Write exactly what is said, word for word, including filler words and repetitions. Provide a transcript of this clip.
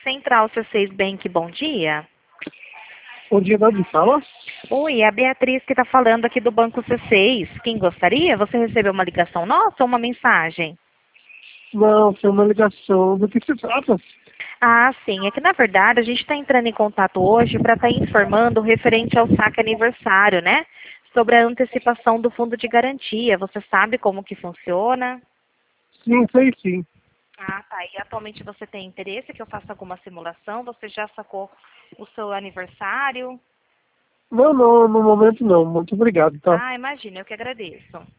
Central C seis Bank, bom dia. Bom dia, de onde fala? Oi, é a Beatriz que está falando aqui do Banco C seis. Quem gostaria? Você recebeu uma ligação nossa ou uma mensagem? Não, foi uma ligação. Do que se trata? Ah, sim. É que, na verdade, a gente está entrando em contato hoje para estar informando referente ao saque aniversário, né? Sobre a antecipação do fundo de garantia. Você sabe como que funciona? Sim, sei sim. Ah, tá. E atualmente você tem interesse que eu faça alguma simulação? Você já sacou o seu aniversário? Não, não, no momento não. Muito obrigado, tá? Ah, imagina, eu que agradeço.